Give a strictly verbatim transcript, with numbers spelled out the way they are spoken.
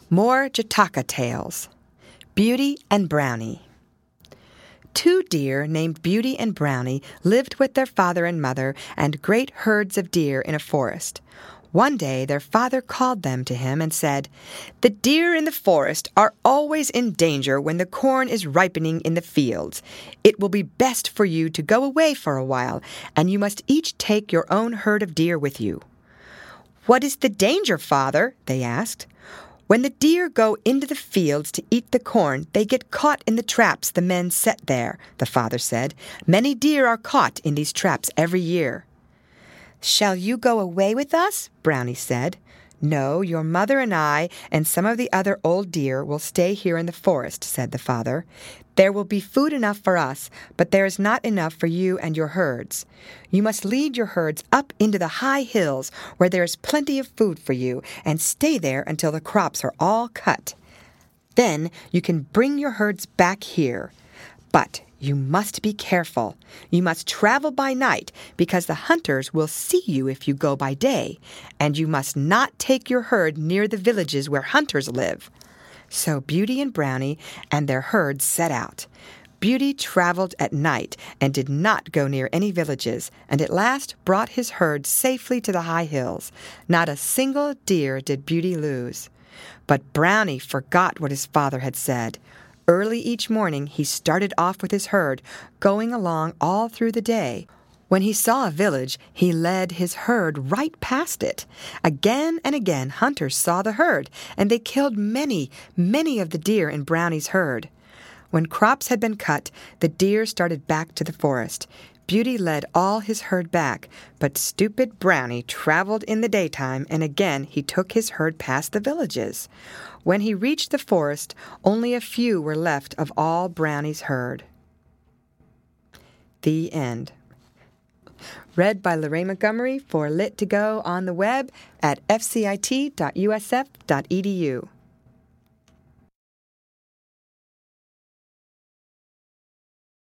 More Jataka Tales. Beauty and Brownie. Two deer named Beauty and Brownie lived with their father and mother and great herds of deer in a forest. One day their father called them to him and said, "The deer in the forest are always in danger when the corn is ripening in the fields. It will be best for you to go away for a while, and you must each take your own herd of deer with you." "What is the danger, father?" they asked. "When the deer go into the fields to eat the corn, they get caught in the traps the men set there," the father said. "Many deer are caught in these traps every year." "Shall you go away with us?" Brownie said. "No, your mother and I and some of the other old deer will stay here in the forest," said the father. "There will be food enough for us, but there is not enough for you and your herds. You must lead your herds up into the high hills where there is plenty of food for you, and stay there until the crops are all cut. Then you can bring your herds back here. But you must be careful. You must travel by night, because the hunters will see you if you go by day, and you must not take your herd near the villages where hunters live." So Beauty and Brownie and their herds set out. Beauty traveled at night and did not go near any villages, and at last brought his herd safely to the high hills. Not a single deer did Beauty lose. But Brownie forgot what his father had said. Early each morning he started off with his herd, going along all through the day. When he saw a village, he led his herd right past it. Again and again hunters saw the herd, and they killed many, many of the deer in Brownie's herd. When crops had been cut, the deer started back to the forest. Beauty led all his herd back, but stupid Brownie traveled in the daytime, and again he took his herd past the villages. When he reached the forest, only a few were left of all Brownie's herd. The end. Read by Lorraine Montgomery for Lit to Go on the web at f c i t dot u s f dot e d u.